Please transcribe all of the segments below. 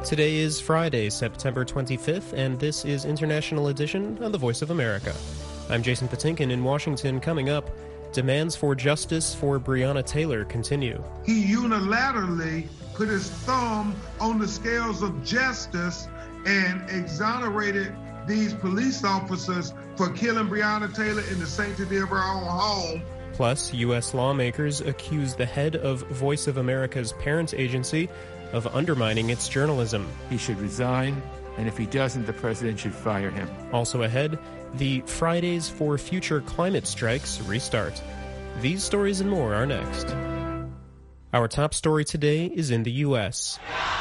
Today is Friday, September 25th, and this is International Edition of the Voice of America. I'm Jason Patinkin in Washington. Coming up, demands for justice for Breonna Taylor continue. He unilaterally put his thumb on the scales of justice and exonerated these police officers for killing Breonna Taylor in the sanctity of her own home. Plus, U.S. lawmakers accuse the head of Voice of America's parent agency of undermining its journalism. He should resign, and if he doesn't, the president should fire him. Also ahead, the Fridays for Future Climate Strikes restart. These stories and more are next. Our top story today is in the U.S.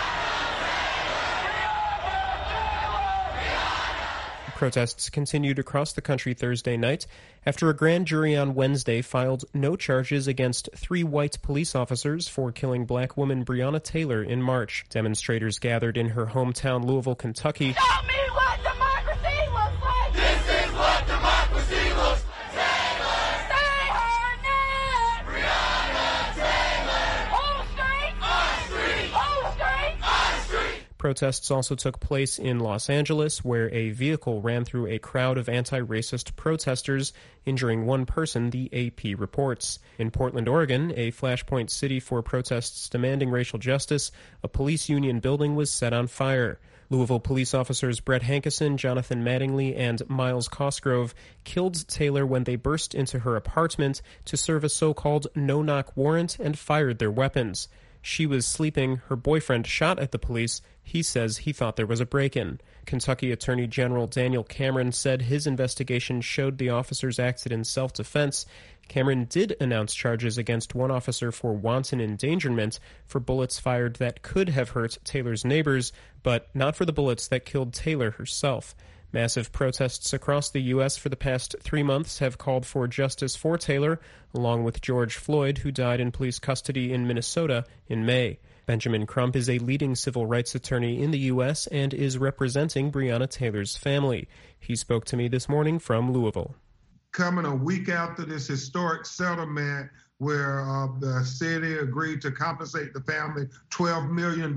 Protests continued across the country Thursday night after a grand jury on Wednesday filed no charges against 3 white police officers for killing black woman Breonna Taylor in March. Demonstrators gathered in her hometown Louisville, Kentucky. Show me what democracy looks like! This is what democracy looks like! Taylor! Say her name! Breonna Taylor! Whole street! Our street! Whole street! Our street! Protests also took place in Los Angeles, where a vehicle ran through a crowd of anti-racist protesters, injuring one person, the AP reports. In Portland, Oregon, a flashpoint city for protests demanding racial justice, a police union building was set on fire. Louisville police officers Brett Hankison, Jonathan Mattingly, and Miles Cosgrove killed Taylor when they burst into her apartment to serve a so-called no-knock warrant and fired their weapons. She was sleeping. Her boyfriend shot at the police. He says he thought there was a break-in. Kentucky Attorney General Daniel Cameron said his investigation showed the officers acted in self-defense. Cameron did announce charges against one officer for wanton endangerment for bullets fired that could have hurt Taylor's neighbors, but not for the bullets that killed Taylor herself. Massive protests across the U.S. for the past 3 months have called for justice for Taylor, along with George Floyd, who died in police custody in Minnesota in May. Benjamin Crump is a leading civil rights attorney in the U.S. and is representing Breonna Taylor's family. He spoke to me this morning from Louisville. Coming a week after this historic settlement where the city agreed to compensate the family $12 million,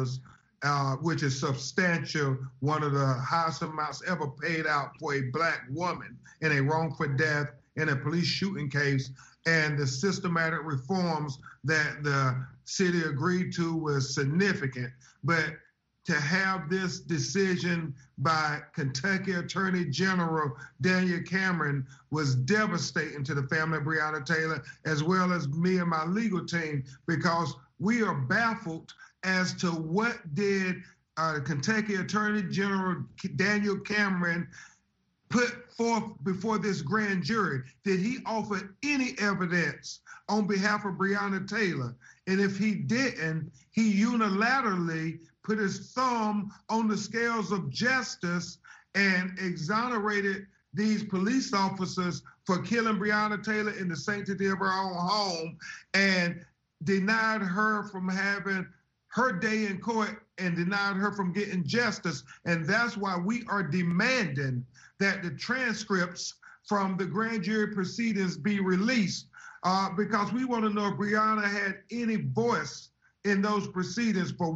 which is substantial, one of the highest amounts ever paid out for a black woman in a wrongful death in a police shooting case, and the systematic reforms that the city agreed to was significant. But to have this decision by Kentucky Attorney General Daniel Cameron was devastating to the family of Breonna Taylor, as well as me and my legal team, because we are baffled as to what did Kentucky Attorney General Daniel Cameron put forth before this grand jury. Did he offer any evidence on behalf of Breonna Taylor? And if he didn't, he unilaterally put his thumb on the scales of justice and exonerated these police officers for killing Breonna Taylor in the sanctity of her own home and denied her from having her day in court and denied her from getting justice. And that's why we are demanding that the transcripts from the grand jury proceedings be released, because we want to know if Breonna had any voice in those proceedings. For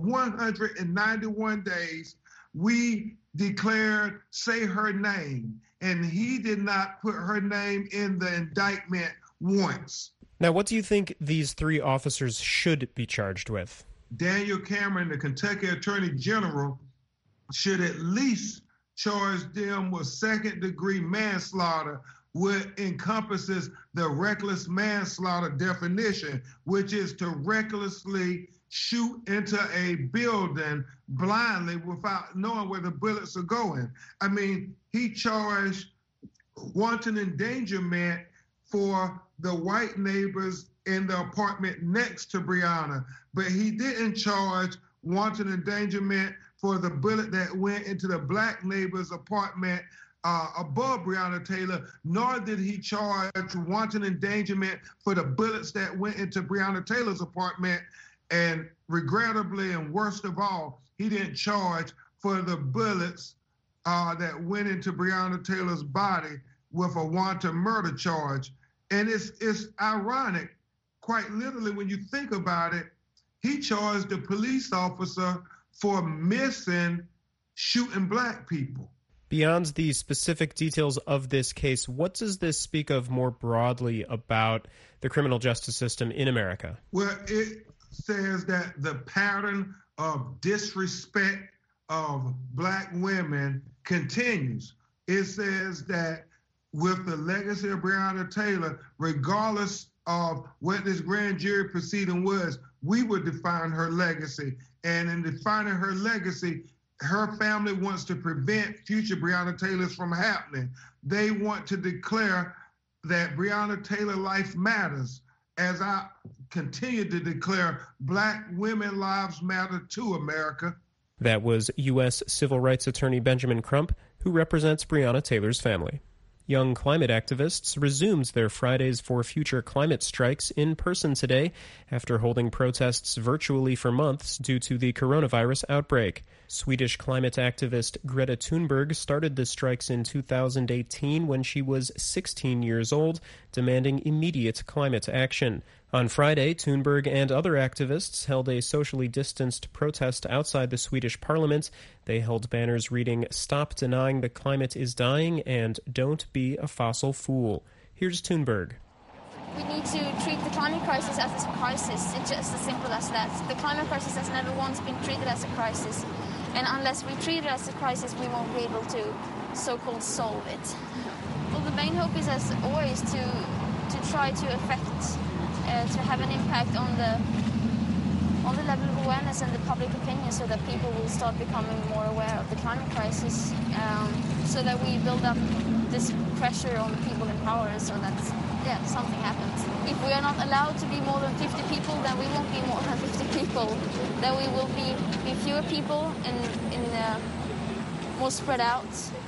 191 days, we declared, say her name, and he did not put her name in the indictment once. Now, what do you think these 3 officers should be charged with? Daniel Cameron, the Kentucky Attorney General, should at least charge them with second-degree manslaughter, which encompasses the reckless manslaughter definition, which is to recklessly shoot into a building blindly without knowing where the bullets are going. I mean, he charged wanton endangerment for the white neighbors in the apartment next to Breonna, but he didn't charge wanton endangerment for the bullet that went into the black neighbor's apartment above Breonna Taylor, nor did he charge wanton endangerment for the bullets that went into Breonna Taylor's apartment. And regrettably, and worst of all, he didn't charge for the bullets that went into Breonna Taylor's body with a wanton murder charge. And it's ironic, quite literally, when you think about it. He charged the police officer for missing shooting black people. Beyond the specific details of this case, what does this speak of more broadly about the criminal justice system in America? Well, it says that the pattern of disrespect of black women continues. It says that with the legacy of Breonna Taylor, regardless of what this grand jury proceeding was, we would define her legacy. And in defining her legacy, her family wants to prevent future Breonna Taylors from happening. They want to declare that Breonna Taylor life matters. As I continue to declare, black women lives matter too, America. That was U.S. Civil Rights Attorney Benjamin Crump, who represents Breonna Taylor's family. Young climate activists resumed their Fridays for Future climate strikes in person today after holding protests virtually for months due to the coronavirus outbreak. Swedish climate activist Greta Thunberg started the strikes in 2018 when she was 16 years old, demanding immediate climate action. On Friday, Thunberg and other activists held a socially distanced protest outside the Swedish parliament. They held banners reading, "Stop denying the climate is dying," and "Don't be a fossil fool." Here's Thunberg. We need to treat the climate crisis as a crisis. It's just as simple as that. The climate crisis has never once been treated as a crisis. And unless we treat it as a crisis, we won't be able to so-called solve it. Well, the main hope is, as always, to try to affect, to have an impact on the level of awareness and the public opinion, so that people will start becoming more aware of the climate crisis, so that we build up this pressure on the people in power, so that something happens. If we are not allowed to be more than 50 people, then we won't be more than 50 people. Then we will be fewer people and more spread out.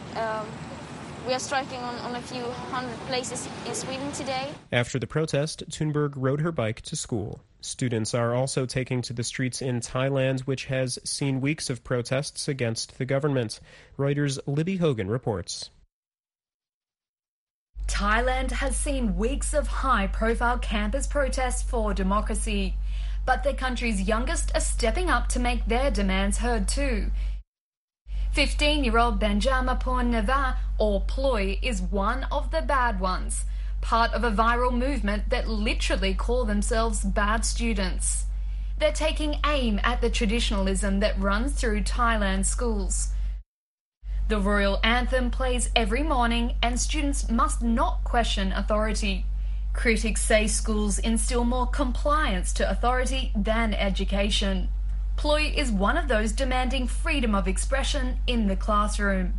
We are striking on a few hundred places in Sweden today. After the protest, Thunberg rode her bike to school. Students are also taking to the streets in Thailand, which has seen weeks of protests against the government. Reuters' Libby Hogan reports. Thailand has seen weeks of high-profile campus protests for democracy, but the country's youngest are stepping up to make their demands heard too. 15-year-old Benjamin Purnava, or Ploy, is one of the bad ones, part of a viral movement that literally call themselves bad students. They're taking aim at the traditionalism that runs through Thailand schools. The royal anthem plays every morning, and students must not question authority. Critics say schools instill more compliance to authority than education. Ploy is one of those demanding freedom of expression in the classroom.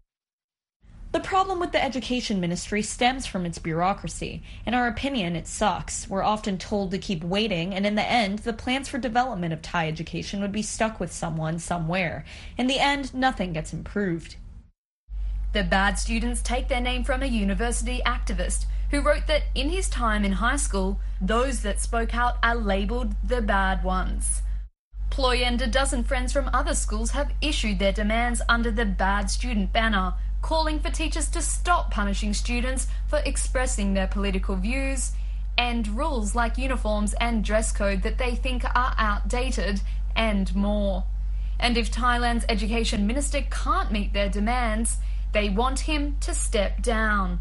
The problem with the education ministry stems from its bureaucracy. In our opinion, it sucks. We're often told to keep waiting, and in the end, the plans for development of Thai education would be stuck with someone somewhere. In the end, nothing gets improved. The bad students take their name from a university activist who wrote that in his time in high school, those that spoke out are labelled the bad ones. Ploy and a dozen friends from other schools have issued their demands under the bad student banner, calling for teachers to stop punishing students for expressing their political views, and rules like uniforms and dress code that they think are outdated, and more. And if Thailand's education minister can't meet their demands, they want him to step down.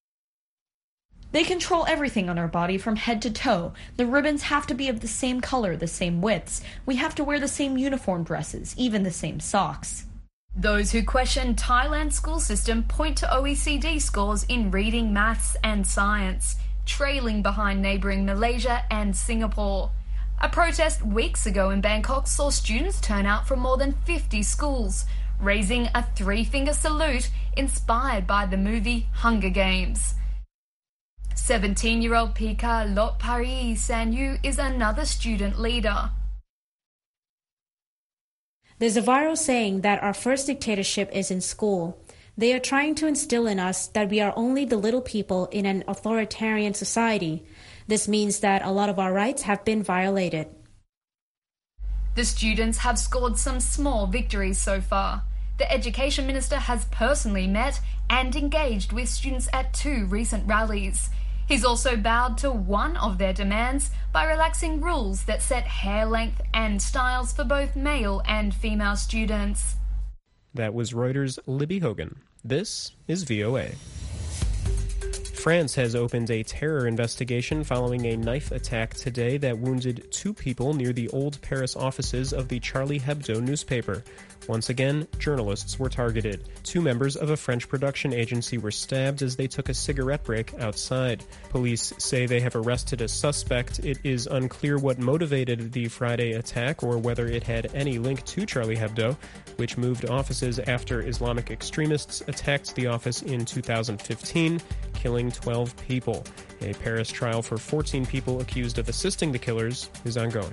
They control everything on our body from head to toe. The ribbons have to be of the same color, the same widths. We have to wear the same uniform dresses, even the same socks. Those who question Thailand's school system point to OECD scores in reading, maths and science, trailing behind neighbouring Malaysia and Singapore. A protest weeks ago in Bangkok saw students turn out from more than 50 schools, raising a three-finger salute inspired by the movie Hunger Games. 17-year-old Pika Lotpari Sanyu is another student leader. There's a viral saying that our first dictatorship is in school. They are trying to instill in us that we are only the little people in an authoritarian society. This means that a lot of our rights have been violated. The students have scored some small victories so far. The education minister has personally met and engaged with students at 2 recent rallies. He's also bowed to one of their demands by relaxing rules that set hair length and styles for both male and female students. That was Reuters' Libby Hogan. This is VOA. France has opened a terror investigation following a knife attack today that wounded 2 people near the old Paris offices of the Charlie Hebdo newspaper. Once again, journalists were targeted. 2 members of a French production agency were stabbed as they took a cigarette break outside. Police say they have arrested a suspect. It is unclear what motivated the Friday attack or whether it had any link to Charlie Hebdo, which moved offices after Islamic extremists attacked the office in 2015, killing 12 people. A Paris trial for 14 people accused of assisting the killers is ongoing.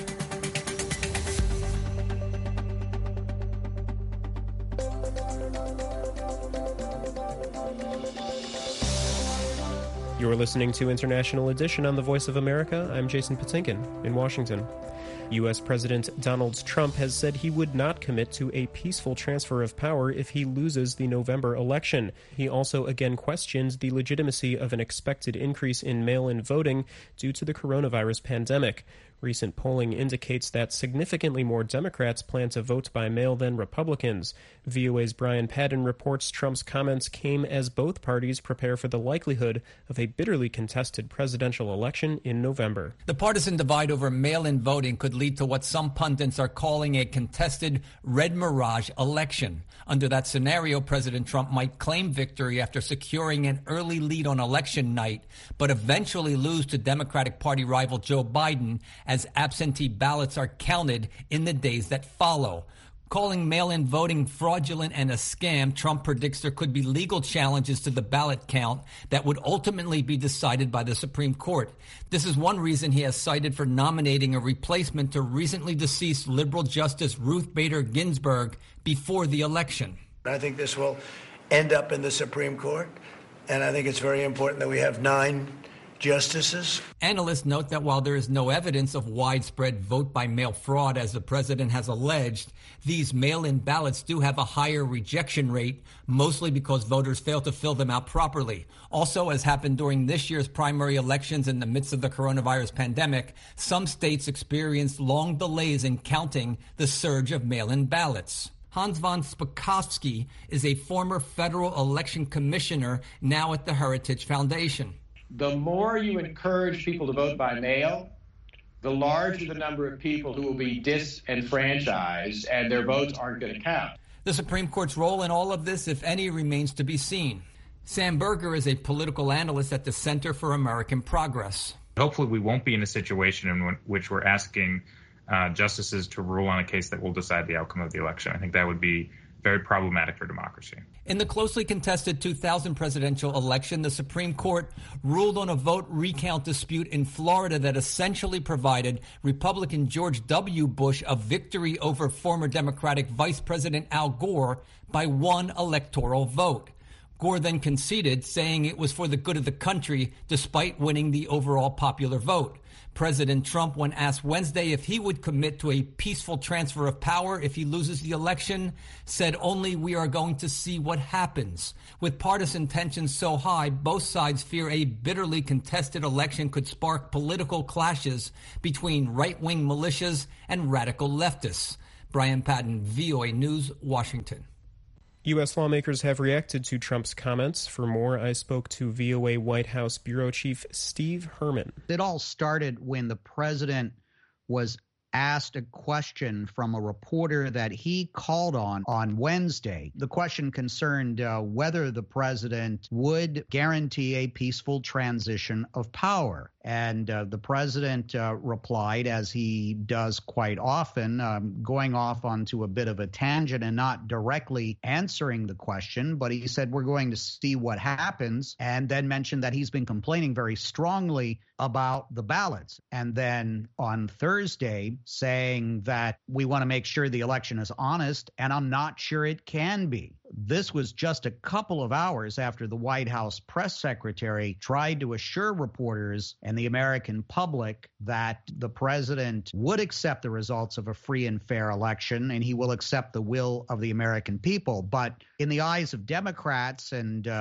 You're listening to International Edition on the Voice of America. I'm Jason Patinkin in Washington. U.S. President Donald Trump has said he would not commit to a peaceful transfer of power if he loses the November election. He also again questioned the legitimacy of an expected increase in mail-in voting due to the coronavirus pandemic. Recent polling indicates that significantly more Democrats plan to vote by mail than Republicans. VOA's Brian Padden reports Trump's comments came as both parties prepare for the likelihood of a bitterly contested presidential election in November. The partisan divide over mail-in voting could lead to what some pundits are calling a contested red mirage election. Under that scenario, President Trump might claim victory after securing an early lead on election night, but eventually lose to Democratic Party rival Joe Biden as absentee ballots are counted in the days that follow. Calling mail-in voting fraudulent and a scam, Trump predicts there could be legal challenges to the ballot count that would ultimately be decided by the Supreme Court. This is one reason he has cited for nominating a replacement to recently deceased liberal Justice Ruth Bader Ginsburg before the election. I think this will end up in the Supreme Court, and I think it's very important that we have 9 justices. Analysts note that while there is no evidence of widespread vote-by-mail fraud, as the president has alleged, these mail-in ballots do have a higher rejection rate, mostly because voters fail to fill them out properly. Also, as happened during this year's primary elections in the midst of the coronavirus pandemic, some states experienced long delays in counting the surge of mail-in ballots. Hans von Spakovsky is a former federal election commissioner now at the Heritage Foundation. The more you encourage people to vote by mail, the larger the number of people who will be disenfranchised and their votes aren't going to count. The Supreme Court's role in all of this, if any, remains to be seen. Sam Berger is a political analyst at the Center for American Progress. Hopefully we won't be in a situation in which we're asking justices to rule on a case that will decide the outcome of the election. I think that would be very problematic for democracy. In the closely contested 2000 presidential election, the Supreme Court ruled on a vote recount dispute in Florida that essentially provided Republican George W. Bush a victory over former Democratic Vice President Al Gore by 1 electoral vote. Gore then conceded, saying it was for the good of the country, despite winning the overall popular vote. President Trump, when asked Wednesday if he would commit to a peaceful transfer of power if he loses the election, said only we are going to see what happens. With partisan tensions so high, both sides fear a bitterly contested election could spark political clashes between right-wing militias and radical leftists. Brian Padden, VOA News, Washington. U.S. lawmakers have reacted to Trump's comments. For more, I spoke to VOA White House Bureau Chief Steve Herman. It all started when the president was asked a question from a reporter that he called on Wednesday. The question concerned whether the president would guarantee a peaceful transition of power. And the president replied, as he does quite often, going off onto a bit of a tangent and not directly answering the question. But he said, we're going to see what happens, and then mentioned that he's been complaining very strongly about the ballots. And then on Thursday, saying that we want to make sure the election is honest, and I'm not sure it can be. This was just a couple of hours after the White House press secretary tried to assure reporters and the American public that the president would accept the results of a free and fair election, and he will accept the will of the American people. But in the eyes of Democrats and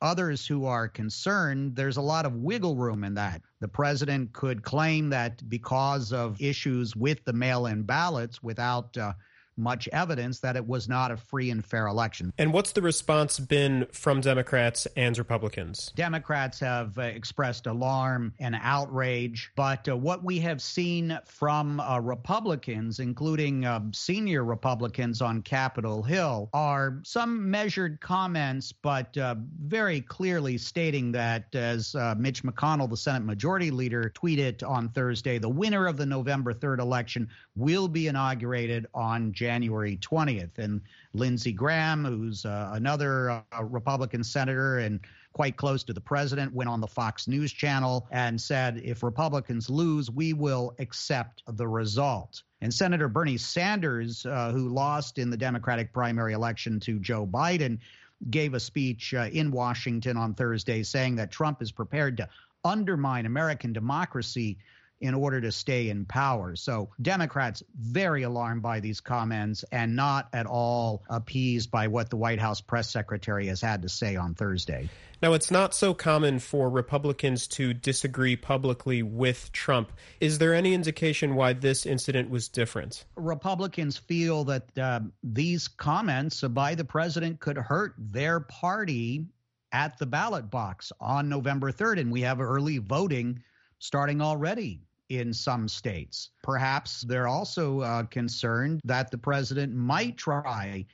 others who are concerned, there's a lot of wiggle room in that. The president could claim that because of issues with the mail-in ballots, without much evidence, that it was not a free and fair election. And what's the response been from Democrats and Republicans? Democrats have expressed alarm and outrage, but what we have seen from Republicans, including senior Republicans on Capitol Hill, are some measured comments, but very clearly stating that, as Mitch McConnell, the Senate Majority Leader, tweeted on Thursday, the winner of the November 3rd election will be inaugurated on January 20th. And Lindsey Graham, who's another Republican senator and quite close to the president, went on the Fox News channel and said, if Republicans lose, we will accept the result. And Senator Bernie Sanders, who lost in the Democratic primary election to Joe Biden, gave a speech in Washington on Thursday saying that Trump is prepared to undermine American democracy in order to stay in power. So Democrats very alarmed by these comments and not at all appeased by what the White House press secretary has had to say on Thursday. Now, it's not so common for Republicans to disagree publicly with Trump. Is there any indication why this incident was different? Republicans feel that these comments by the president could hurt their party at the ballot box on November 3rd, and we have early voting starting already in some states. Perhaps they're also concerned that the president might try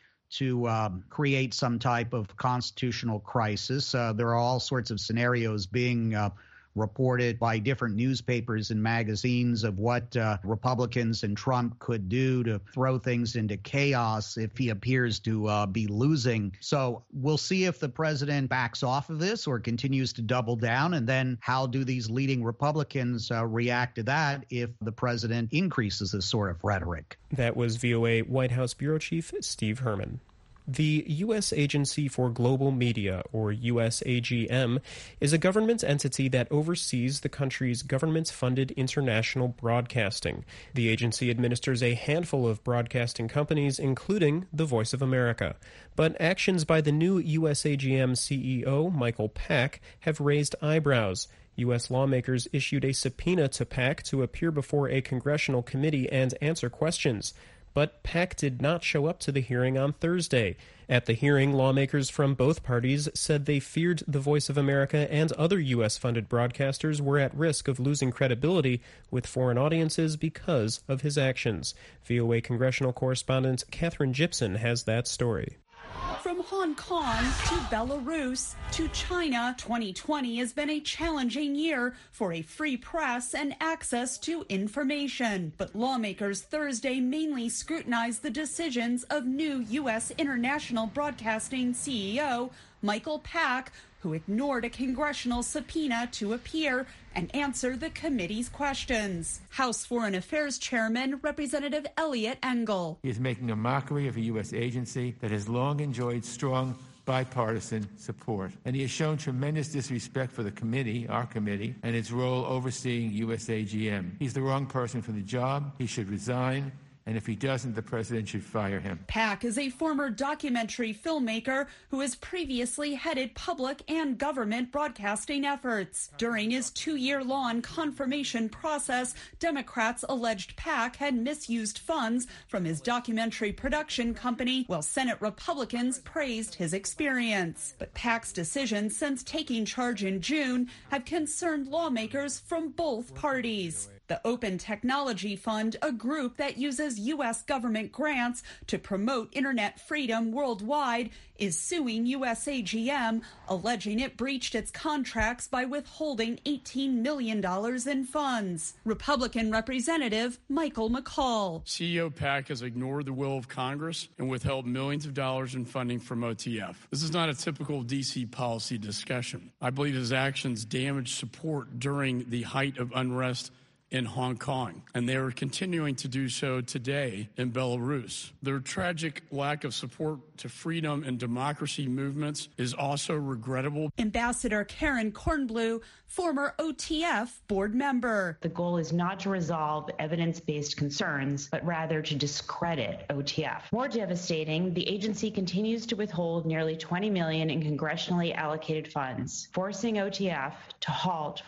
to create some type of constitutional crisis. There are all sorts of scenarios being reported by different newspapers and magazines of what Republicans and Trump could do to throw things into chaos if he appears to be losing. So we'll see if the president backs off of this or continues to double down. And then how do these leading Republicans react to that if the president increases this sort of rhetoric? That was VOA White House Bureau Chief Steve Herman. The U.S. Agency for Global Media, or USAGM, is a government entity that oversees the country's government-funded international broadcasting. The agency administers a handful of broadcasting companies, including the Voice of America. But actions by the new USAGM CEO, Michael Pack, have raised eyebrows. U.S. lawmakers issued a subpoena to Pack to appear before a congressional committee and answer questions. But Pack did not show up to the hearing on Thursday. At the hearing, lawmakers from both parties said they feared the Voice of America and other U.S.-funded broadcasters were at risk of losing credibility with foreign audiences because of his actions. VOA congressional correspondent Catherine Gibson has that story. From Hong Kong to Belarus to China, 2020 has been a challenging year for a free press and access to information. But lawmakers Thursday mainly scrutinized the decisions of new U.S. International Broadcasting CEO Michael Pack, who ignored a congressional subpoena to appear and answer the committee's questions. House Foreign Affairs Chairman Representative Eliot Engel. He is making a mockery of a U.S. agency that has long enjoyed strong bipartisan support. And he has shown tremendous disrespect for the committee, our committee, and its role overseeing USAGM. He's the wrong person for the job. He should resign. And if he doesn't, the president should fire him. Pack is a former documentary filmmaker who has previously headed public and government broadcasting efforts. During his 2-year-long confirmation process, Democrats alleged Pack had misused funds from his documentary production company, while Senate Republicans praised his experience. But Pack's decisions since taking charge in June have concerned lawmakers from both parties. The Open Technology Fund, a group that uses U.S. government grants to promote internet freedom worldwide, is suing USAGM, alleging it breached its contracts by withholding $18 million in funds. Republican Representative Michael McCall. CEO Pack has ignored the will of Congress and withheld millions of dollars in funding from OTF. This is not a typical D.C. policy discussion. I believe his actions damaged support during the height of unrest in Hong Kong, and they are continuing to do so today in Belarus. Their tragic lack of support to freedom and democracy movements is also regrettable. Ambassador Karen Kornblue, former OTF board member. The goal is not to resolve evidence-based concerns, but rather to discredit OTF. More devastating, the agency continues to withhold nearly $20 million in congressionally allocated funds, forcing OTF to halt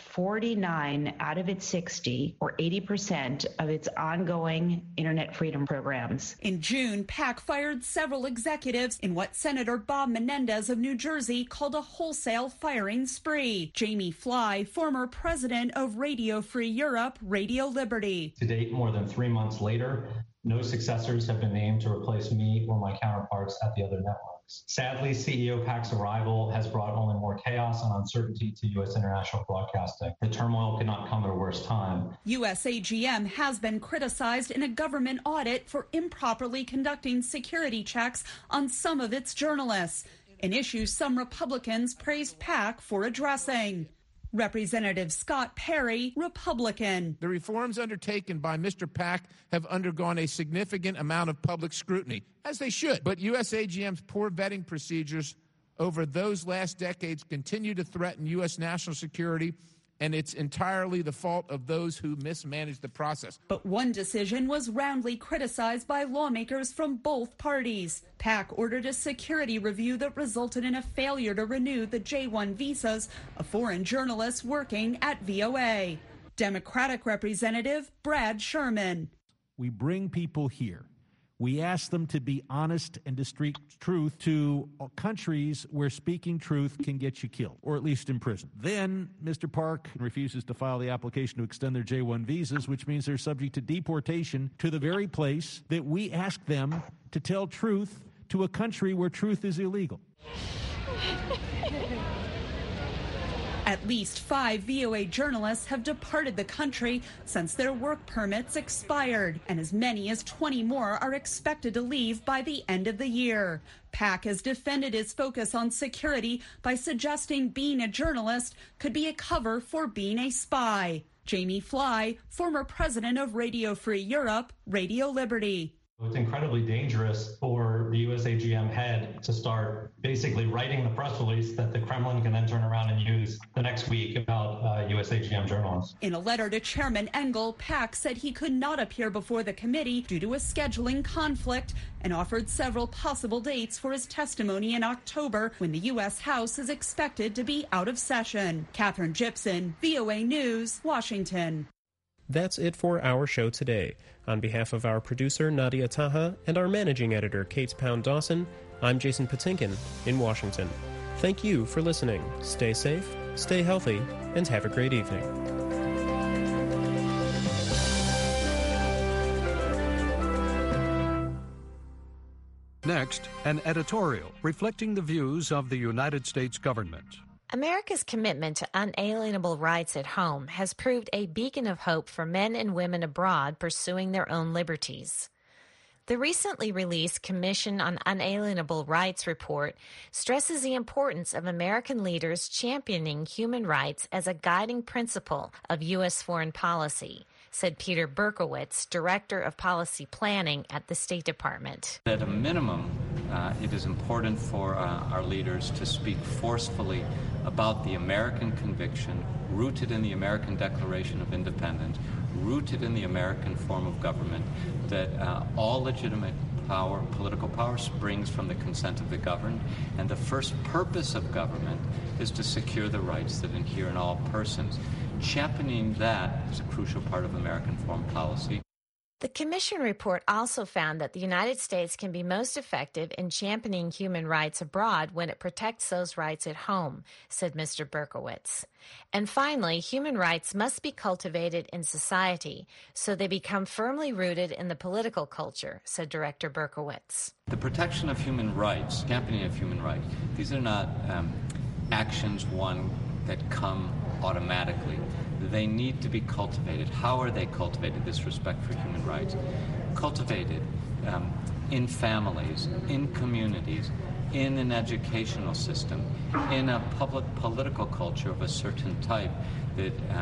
49 out of its 60, or 80% of its ongoing internet freedom programs. In June, PAC fired several executives in what Senator Bob Menendez of New Jersey called a wholesale firing spree. Jamie Fly, former president of Radio Free Europe, Radio Liberty. To date, more than 3 months later, no successors have been named to replace me or my counterparts at the other networks. Sadly, CEO PAC's arrival has brought only more chaos and uncertainty to U.S. international broadcasting. The turmoil could not come at a worse time. USAGM has been criticized in a government audit for improperly conducting security checks on some of its journalists, an issue some Republicans praised PAC for addressing. Representative Scott Perry, Republican. The reforms undertaken by Mr. PAC have undergone a significant amount of public scrutiny, as they should. But USAGM's poor vetting procedures over those last decades continue to threaten U.S. national security, and it's entirely the fault of those who mismanaged the process. But one decision was roundly criticized by lawmakers from both parties. PAC ordered a security review that resulted in a failure to renew the J-1 visas of foreign journalists working at VOA. Democratic Representative Brad Sherman. We bring people here. We ask them to be honest and to speak truth to countries where speaking truth can get you killed, or at least in prison. Then Mr. Park refuses to file the application to extend their J-1 visas, which means they're subject to deportation to the very place that we ask them to tell truth to a country where truth is illegal. At least 5 VOA journalists have departed the country since their work permits expired, and as many as 20 more are expected to leave by the end of the year. PAC has defended its focus on security by suggesting being a journalist could be a cover for being a spy. Jamie Fly, former president of Radio Free Europe, Radio Liberty. It's incredibly dangerous for the USAGM head to start basically writing the press release that the Kremlin can then turn around and use the next week about USAGM journalists. In a letter to Chairman Engel, PAC said he could not appear before the committee due to a scheduling conflict and offered several possible dates for his testimony in October when the U.S. House is expected to be out of session. Catherine Gibson, VOA News, Washington. That's it for our show today. On behalf of our producer, Nadia Taha, and our managing editor, Kate Pound Dawson, I'm Jason Patinkin in Washington. Thank you for listening. Stay safe, stay healthy, and have a great evening. Next, an editorial reflecting the views of the United States government. America's commitment to unalienable rights at home has proved a beacon of hope for men and women abroad pursuing their own liberties. The recently released Commission on Unalienable Rights report stresses the importance of American leaders championing human rights as a guiding principle of U.S. foreign policy, said Peter Berkowitz, Director of Policy Planning at the State Department. At a minimum, it is important for our leaders to speak forcefully about the American conviction rooted in the American Declaration of Independence, rooted in the American form of government, that all legitimate power, political power, springs from the consent of the governed, and the first purpose of government is to secure the rights that inhere in all persons. Championing that is a crucial part of American foreign policy. The Commission report also found that the United States can be most effective in championing human rights abroad when it protects those rights at home, said Mr. Berkowitz. And finally, human rights must be cultivated in society so they become firmly rooted in the political culture, said Director Berkowitz. The protection of human rights, championing of human rights, these are not actions, that come automatically. They need to be cultivated. How are they cultivated, this respect for human rights? Cultivated in families, in communities, in an educational system, in a public political culture of a certain type that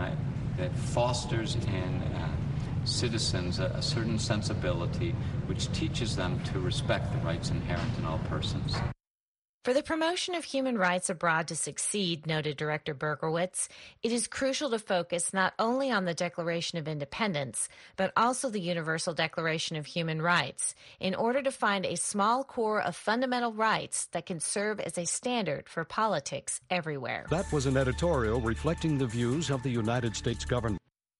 that fosters in citizens a certain sensibility which teaches them to respect the rights inherent in all persons. For the promotion of human rights abroad to succeed, noted Director Berkowitz, it is crucial to focus not only on the Declaration of Independence, but also the Universal Declaration of Human Rights, in order to find a small core of fundamental rights that can serve as a standard for politics everywhere. That was an editorial reflecting the views of the United States government.